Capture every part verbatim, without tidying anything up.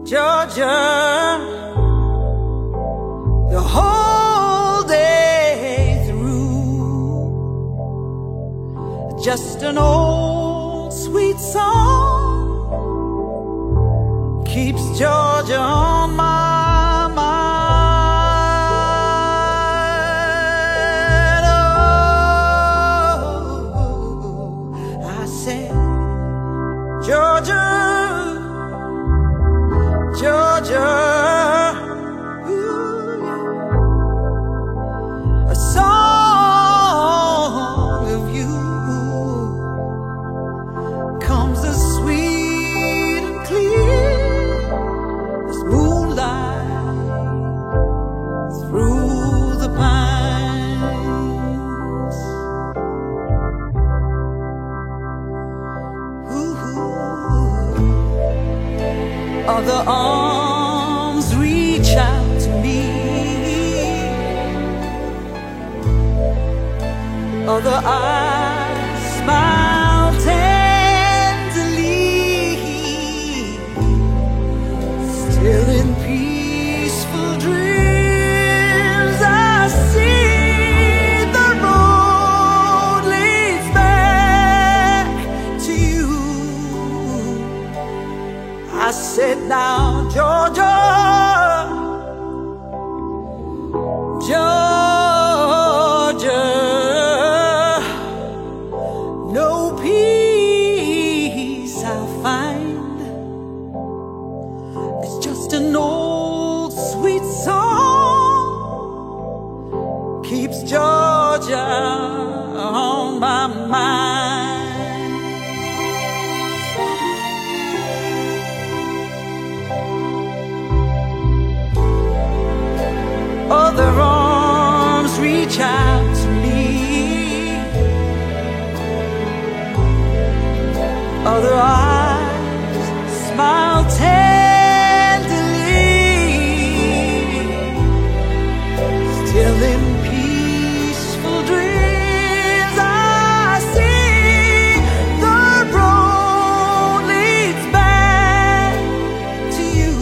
Georgia, the whole day through. Just an old sweet song keeps Georgia on my mind. Oh, I said, Georgia, Georgia, ooh, a song of you comes as sweet and clear as moonlight through the pines. Ooh, other arms reach out to me, other eyes smile tenderly, still in peaceful dreams I see the road leads back to you. I said, now, Georgia, Georgia, no peace I'll find. It's just an old sweet song keeps Georgia on my mind. Other arms reach out to me, other eyes smile tenderly, still in peaceful dreams I see the road leads back to you.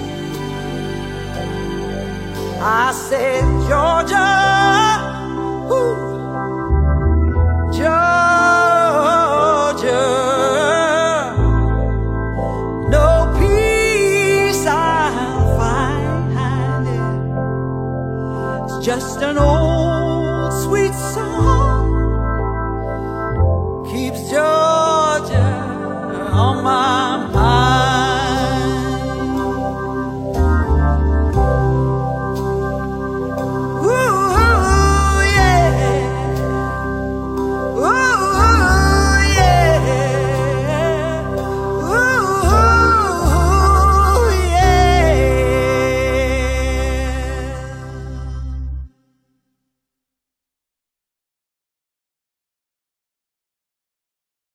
I said, Georgia, ooh, Georgia, no peace I'll find. It's just an old sweet song keeps Georgia on my